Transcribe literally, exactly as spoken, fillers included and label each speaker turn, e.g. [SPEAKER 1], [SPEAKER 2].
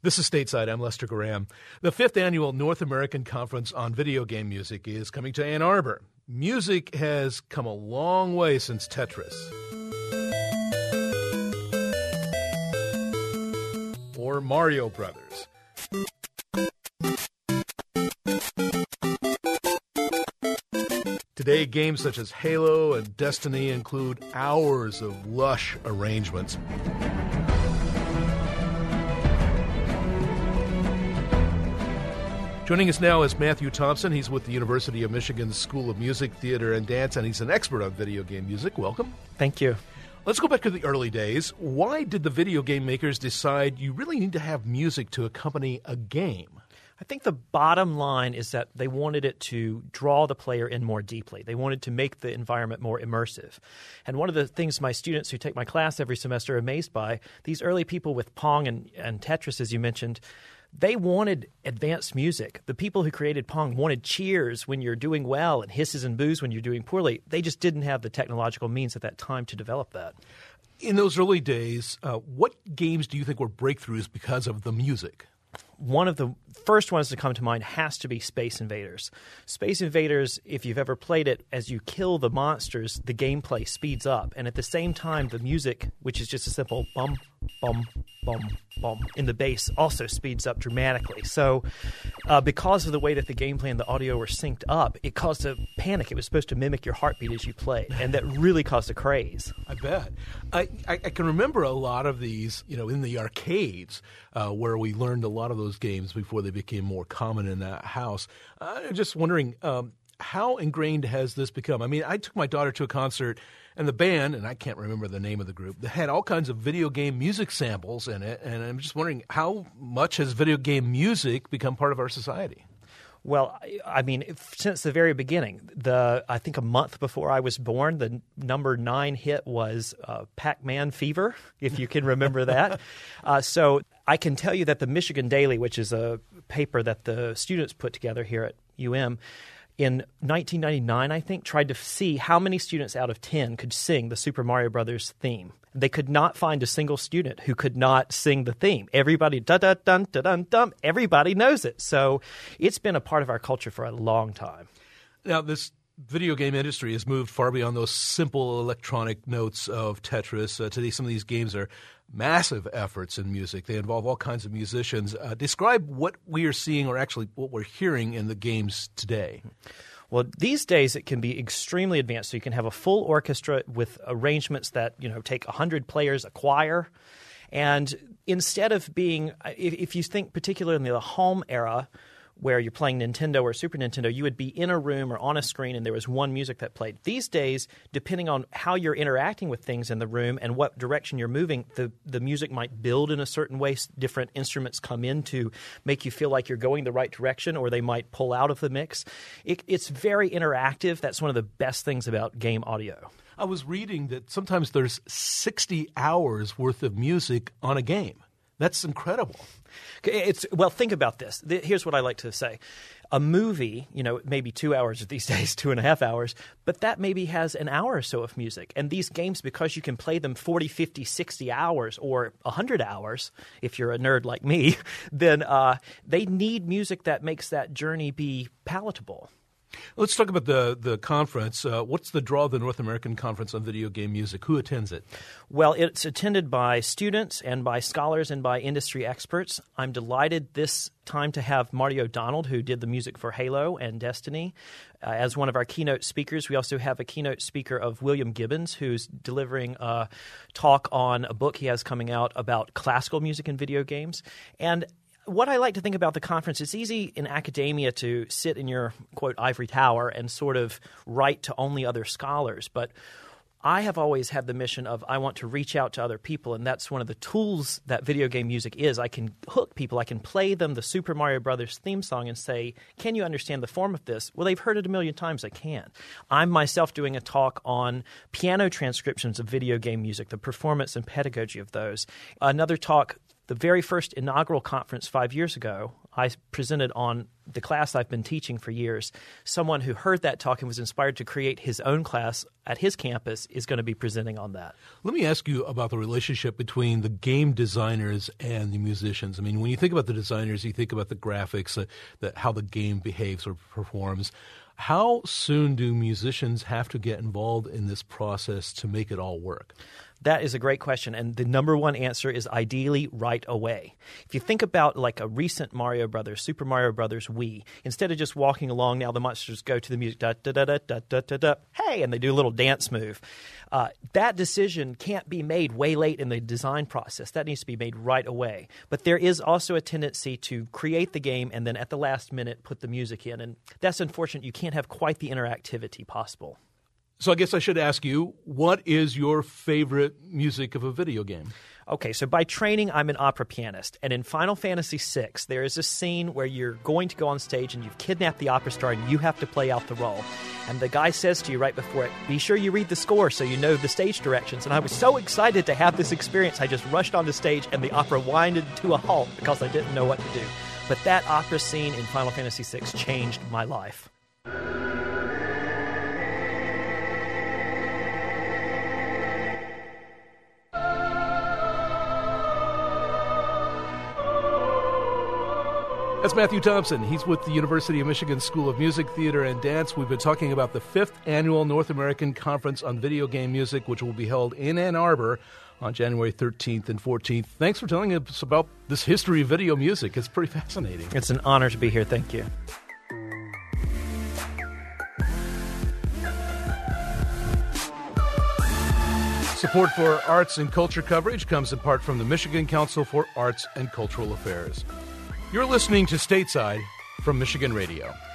[SPEAKER 1] This is Stateside. I'm Lester Graham. The fifth annual North American Conference on Video Game Music is coming to Ann Arbor. Music has come a long way since Tetris. Or Mario Brothers. Today, games such as Halo and Destiny include hours of lush arrangements. Joining us now is Matthew Thompson. He's with the University of Michigan School of Music, Theater, and Dance, and he's an expert on video game music. Welcome.
[SPEAKER 2] Thank you.
[SPEAKER 1] Let's go back to the early days. Why did the video game makers decide you really need to have music to accompany a game?
[SPEAKER 2] I think the bottom line is that they wanted it to draw the player in more deeply. They wanted to make the environment more immersive. And one of the things my students who take my class every semester are amazed by, these early people with Pong and, and Tetris, as you mentioned, they wanted advanced music. The people who created Pong wanted cheers when you're doing well and hisses and boos when you're doing poorly. They just didn't have the technological means at that time to develop that.
[SPEAKER 1] In those early days, uh, what games do you think were breakthroughs because of the music?
[SPEAKER 2] One of the first ones to come to mind has to be Space Invaders. Space Invaders, if you've ever played it, as you kill the monsters, the gameplay speeds up. And at the same time, the music, which is just a simple bum, bum, bum, bum, in the bass, also speeds up dramatically. So uh, because of the way that the gameplay and the audio were synced up, it caused a panic. It was supposed to mimic your heartbeat as you played, and that really caused a craze.
[SPEAKER 1] I bet. I, I, I can remember a lot of these, you know, in the arcades uh, where we learned a lot of those games before they became more common in that house. Uh, I'm just wondering, um, how ingrained has this become? I mean, I took my daughter to a concert, and the band, and I can't remember the name of the group, they had all kinds of video game music samples in it, and I'm just wondering, how much has video game music become part of our society?
[SPEAKER 2] Well, I mean, since the very beginning, the I think a month before I was born, the number nine hit was uh, Pac-Man Fever, if you can remember that. Uh, so I can tell you that the Michigan Daily, which is a paper that the students put together here at U M, in nineteen ninety-nine, I think, tried to see how many students out of ten could sing the Super Mario Brothers theme. They could not find a single student who could not sing the theme. Everybody, da-da-dun, da-dun-dun, everybody knows it. So it's been a part of our culture for a long time.
[SPEAKER 1] Now, this video game industry has moved far beyond those simple electronic notes of Tetris. Uh, today, some of these games are massive efforts in music. They involve all kinds of musicians. Uh, describe what we are seeing, or actually what we're hearing in the games today.
[SPEAKER 2] Well, these days it can be extremely advanced. So you can have a full orchestra with arrangements that, you know, take one hundred players, a choir. And instead of being – if you think particularly in the home era – where you're playing Nintendo or Super Nintendo, you would be in a room or on a screen and there was one music that played. These days, depending on how you're interacting with things in the room and what direction you're moving, the, the music might build in a certain way. Different instruments come in to make you feel like you're going the right direction, or they might pull out of the mix. It, it's very interactive. That's one of the best things about game audio.
[SPEAKER 1] I was reading that sometimes there's sixty hours worth of music on a game. That's incredible.
[SPEAKER 2] It's well, think about this. Here's what I like to say. A movie, you know, maybe two hours these days, two and a half hours, but that maybe has an hour or so of music. And these games, because you can play them forty, fifty, sixty hours or one hundred hours, if you're a nerd like me, then uh, they need music that makes that journey be palatable.
[SPEAKER 1] Let's talk about the, the conference. Uh, what's the draw of the North American Conference on Video Game Music? Who attends it?
[SPEAKER 2] Well, it's attended by students and by scholars and by industry experts. I'm delighted this time to have Marty O'Donnell, who did the music for Halo and Destiny, uh, as one of our keynote speakers. We also have a keynote speaker of William Gibbons, who's delivering a talk on a book he has coming out about classical music and video games. And what I like to think about the conference, it's easy in academia to sit in your, quote, ivory tower and sort of write to only other scholars. But I have always had the mission of I want to reach out to other people, and that's one of the tools that video game music is. I can hook people. I can play them the Super Mario Brothers theme song and say, can you understand the form of this? Well, they've heard it a million times. I can. I'm myself doing a talk on piano transcriptions of video game music, the performance and pedagogy of those. Another talk, the very first inaugural conference five years ago, I presented on the class I've been teaching for years, someone who heard that talk and was inspired to create his own class at his campus is going to be presenting on that.
[SPEAKER 1] Let me ask you about the relationship between the game designers and the musicians. I mean, when you think about the designers, you think about the graphics, uh, the, how the game behaves or performs. How soon do musicians have to get involved in this process to make it all work?
[SPEAKER 2] That is a great question, and the number one answer is ideally right away. If you think about like a recent Mario Brothers, Super Mario Brothers Wii, instead of just walking along, now the monsters go to the music, da da da da da da da da, hey, and they do a little dance move. Uh, that decision can't be made way late in the design process. That needs to be made right away. But there is also a tendency to create the game and then at the last minute put the music in, and that's unfortunate. You can't have quite the interactivity possible.
[SPEAKER 1] So I guess I should ask you, what is your favorite music of a video game?
[SPEAKER 2] Okay, so by training, I'm an opera pianist. And in Final Fantasy six, there is a scene where you're going to go on stage and you've kidnapped the opera star and you have to play out the role. And the guy says to you right before it, be sure you read the score so you know the stage directions. And I was so excited to have this experience, I just rushed onto stage and the opera winded to a halt because I didn't know what to do. But that opera scene in Final Fantasy six changed my life.
[SPEAKER 1] That's Matthew Thompson. He's with the University of Michigan School of Music, Theater, and Dance. We've been talking about the fifth Annual North American Conference on Video Game Music, which will be held in Ann Arbor on January thirteenth and fourteenth. Thanks for telling us about this history of video music. It's pretty fascinating.
[SPEAKER 2] It's an honor to be here. Thank you.
[SPEAKER 1] Support for arts and culture coverage comes in part from the Michigan Council for Arts and Cultural Affairs. You're listening to Stateside from Michigan Radio.